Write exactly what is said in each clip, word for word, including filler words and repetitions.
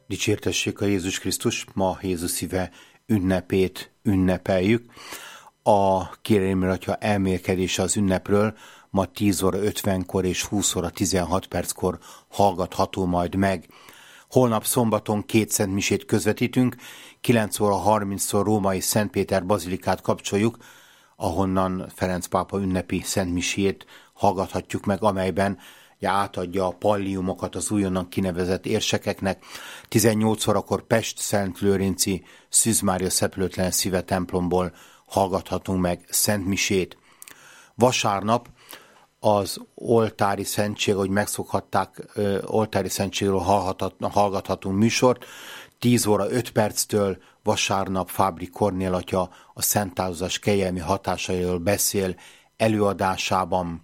Dicsértessék a Jézus Krisztus, ma Jézus szíve ünnepét ünnepeljük. A Kérelmi Atya elmélkedése az ünnepről ma tíz óra ötvenkor és húsz óra tizenhat perckor hallgatható majd meg. Holnap szombaton két szentmisét közvetítünk, kilenc óra harminckor római Szent Péter bazilikát kapcsoljuk, ahonnan Ferenc pápa ünnepi szentmisét hallgathatjuk meg, amelyben átadja a palliumokat az újonnan kinevezett érsekeknek. tizennyolc órakor Pest Szent Lőrinci Szűz Mária Szeplőtlen Szíve templomból hallgathatunk meg szentmisét. Vasárnap az oltári szentség, ahogy megszokhatták, oltári szentségről hallgathatunk műsort. tíz óra öt perctől vasárnap Fábri Kornél atya a szentározás kegyelmi hatásairól beszél előadásában.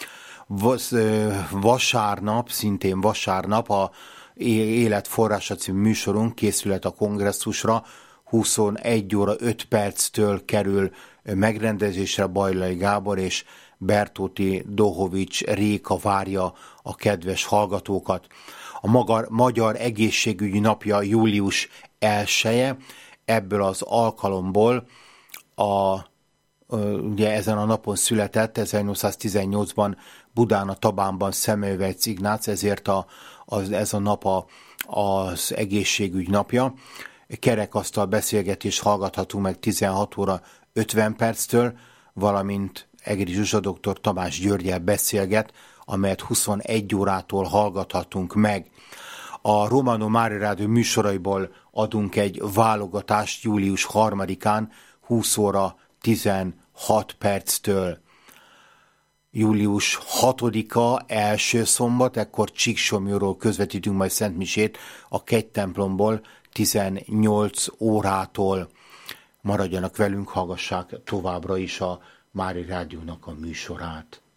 Vasárnap, szintén vasárnap a Élet forrása című műsorunk készület a kongresszusra, huszonegy óra öt perctől kerül megrendezésre. Bajlai Gábor és Bertóti Dohovics Réka várja a kedves hallgatókat. A Magyar, Magyar Egészségügyi Napja július elseje, ebből az alkalomból a ugye ezen a napon született ezernyolcszáztizennyolcban Budán a Tabánban Szemmelweis Ignác, ezért a, az, ez a nap a, az egészségügy napja. Kerekasztal beszélgetés hallgathatunk meg tizenhat óra ötven perctől, valamint Egri Zsuzsa doktor Tamás Györggyel beszélget, amelyet huszonegy órától hallgathatunk meg. A Romano Mária Rádió műsoraiból adunk egy válogatást július harmadikán húsz óra tizenhat perctől. Július hatodika első szombat, ekkor Csíksomlyóról közvetítünk majd szentmisét a kegytemplomból tizennyolc órától. Maradjanak velünk, hallgassák továbbra is a Mária Rádiónak a műsorát.